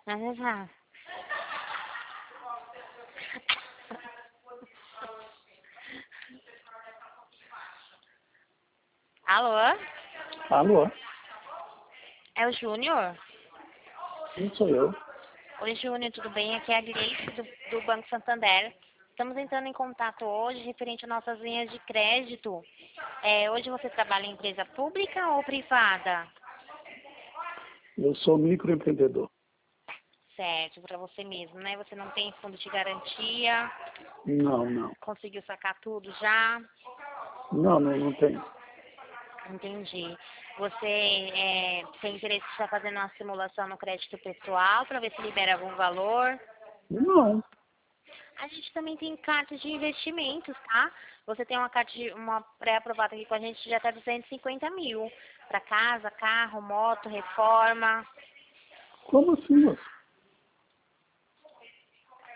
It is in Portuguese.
Ah, alô? Alô? É o Júnior? Sim, sou eu. Oi, Júnior, tudo bem? Aqui é a Gleice do Banco Santander. Estamos entrando em contato hoje referente às nossas linhas de crédito. Hoje você trabalha em empresa pública ou privada? Eu sou microempreendedor. Certo, para você mesmo, né? Você não tem fundo de garantia, Não, não. conseguiu sacar tudo já? Não tenho. Entendi. Você tem interesse em estar fazendo uma simulação no crédito pessoal para ver se libera algum valor? Não. A gente também tem cartas de investimentos, tá? Você tem uma pré-aprovada aqui com a gente de até 250 mil. Para casa, carro, moto, reforma. Como assim, moço?